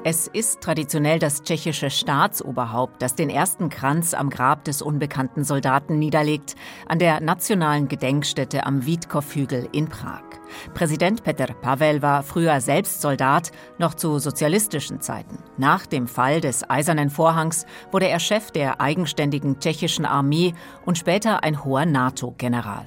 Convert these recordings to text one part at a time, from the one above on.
Es ist traditionell das tschechische Staatsoberhaupt, das den ersten Kranz am Grab des unbekannten Soldaten niederlegt, an der nationalen Gedenkstätte am Vítkov-Hügel in Prag. Präsident Petr Pavel war früher selbst Soldat, noch zu sozialistischen Zeiten. Nach dem Fall des Eisernen Vorhangs wurde er Chef der eigenständigen tschechischen Armee und später ein hoher NATO-General.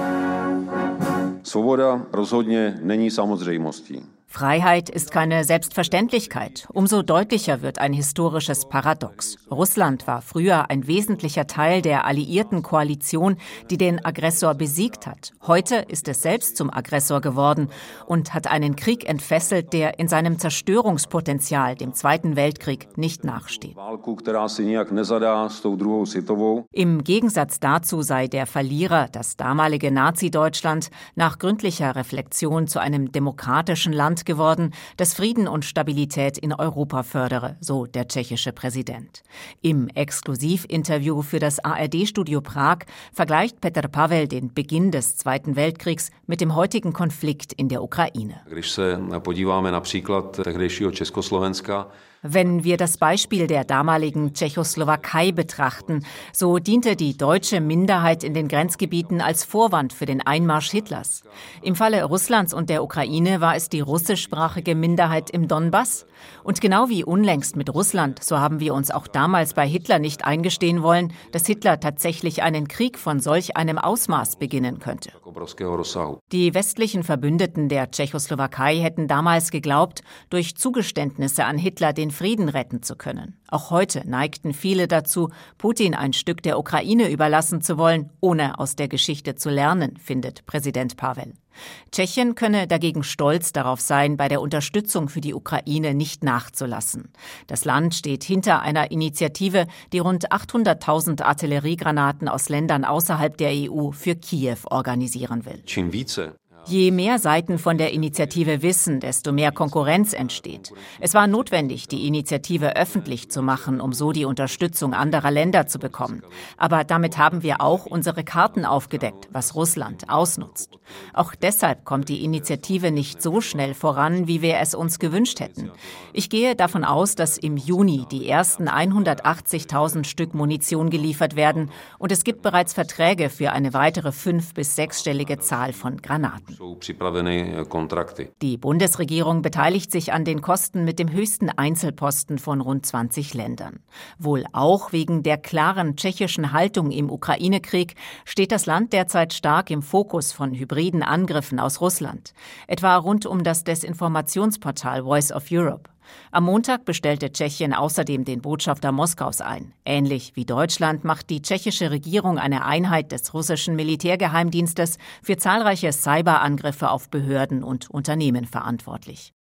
Svoboda rozhodně není samozřejmostí. Freiheit ist keine Selbstverständlichkeit. Umso deutlicher wird ein historisches Paradox. Russland war früher ein wesentlicher Teil der alliierten Koalition, die den Aggressor besiegt hat. Heute ist es selbst zum Aggressor geworden und hat einen Krieg entfesselt, der in seinem Zerstörungspotenzial dem Zweiten Weltkrieg nicht nachsteht. Im Gegensatz dazu sei der Verlierer, das damalige Nazi-Deutschland, nach gründlicher Reflexion zu einem demokratischen Land geworden, das Frieden und Stabilität in Europa fördere, so der tschechische Präsident. Im Exklusivinterview für das ARD-Studio Prag vergleicht Petr Pavel den Beginn des Zweiten Weltkriegs mit dem heutigen Konflikt in der Ukraine. Wenn wir das Beispiel der damaligen Tschechoslowakei betrachten, so diente die deutsche Minderheit in den Grenzgebieten als Vorwand für den Einmarsch Hitlers. Im Falle Russlands und der Ukraine war es die russischsprachige Minderheit im Donbass. Und genau wie unlängst mit Russland, so haben wir uns auch damals bei Hitler nicht eingestehen wollen, dass Hitler tatsächlich einen Krieg von solch einem Ausmaß beginnen könnte. Die westlichen Verbündeten der Tschechoslowakei hätten damals geglaubt, durch Zugeständnisse an Hitler den Frieden retten zu können. Auch heute neigten viele dazu, Putin ein Stück der Ukraine überlassen zu wollen, ohne aus der Geschichte zu lernen, findet Präsident Pavel. Tschechien könne dagegen stolz darauf sein, bei der Unterstützung für die Ukraine nicht nachzulassen. Das Land steht hinter einer Initiative, die rund 800.000 Artilleriegranaten aus Ländern außerhalb der EU für Kiew organisieren will. Je mehr Seiten von der Initiative wissen, desto mehr Konkurrenz entsteht. Es war notwendig, die Initiative öffentlich zu machen, um so die Unterstützung anderer Länder zu bekommen. Aber damit haben wir auch unsere Karten aufgedeckt, was Russland ausnutzt. Auch deshalb kommt die Initiative nicht so schnell voran, wie wir es uns gewünscht hätten. Ich gehe davon aus, dass im Juni die ersten 180.000 Stück Munition geliefert werden und es gibt bereits Verträge für eine weitere 5- bis 6-stellige Zahl von Granaten. Die Bundesregierung beteiligt sich an den Kosten mit dem höchsten Einzelposten von rund 20 Ländern. Wohl auch wegen der klaren tschechischen Haltung im Ukraine-Krieg steht das Land derzeit stark im Fokus von hybriden Angriffen aus Russland, etwa rund um das Desinformationsportal Voice of Europe. Am Montag bestellte Tschechien außerdem den Botschafter Moskaus ein. Ähnlich wie Deutschland macht die tschechische Regierung eine Einheit des russischen Militärgeheimdienstes für zahlreiche Cyberangriffe auf Behörden und Unternehmen verantwortlich.